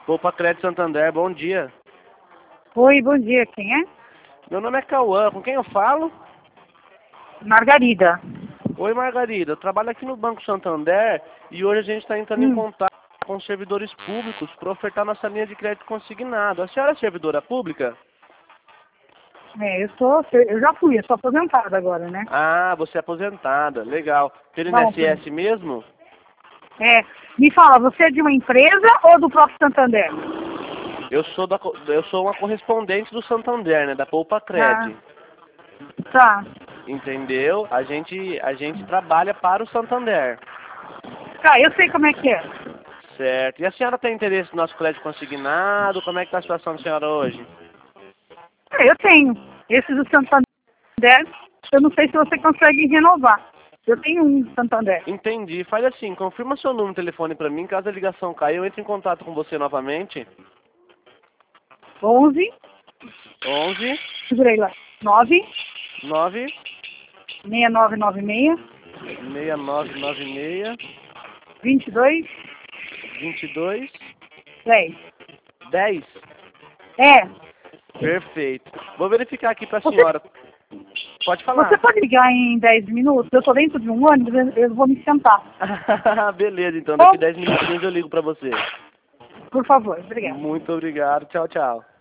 Poupa Crédito Santander, bom dia. Oi, bom dia. Quem é? Meu nome é Cauã, com quem eu falo? Margarida. Oi, Margarida, eu trabalho aqui no Banco Santander e hoje a gente está entrando em contato com os servidores públicos para ofertar nossa linha de crédito consignado. A senhora é servidora pública? Eu já fui, eu sou aposentada agora, né? Ah, você é aposentada, legal. Pelo Não, INSS mesmo? me fala, você é de uma empresa ou do próprio Santander? Eu sou uma correspondente do Santander, né, da Poupa Ah, Cred. tá. Entendeu? A gente trabalha para o Santander. Tá, eu sei como é que é. Certo. E a senhora tem interesse no nosso crédito consignado? Como é que está a situação da senhora hoje? Eu tenho. Esse do Santander, eu não sei se você consegue renovar. Eu tenho um do Santander. Entendi. Faz assim, confirma seu número de telefone para mim. Caso a ligação caia, eu entro em contato com você novamente. 11, 11 segurei lá. 9, 9 6996, 6996 22, 22 10. 10. É. Perfeito. Vou verificar aqui para a Você, senhora. Pode você falar. pode ligar em 10 minutos? Eu estou dentro de um ônibus, eu vou me sentar. Beleza, então Bom, daqui 10 minutinhos eu ligo para você. por favor, obrigada. Muito obrigado. Tchau, tchau.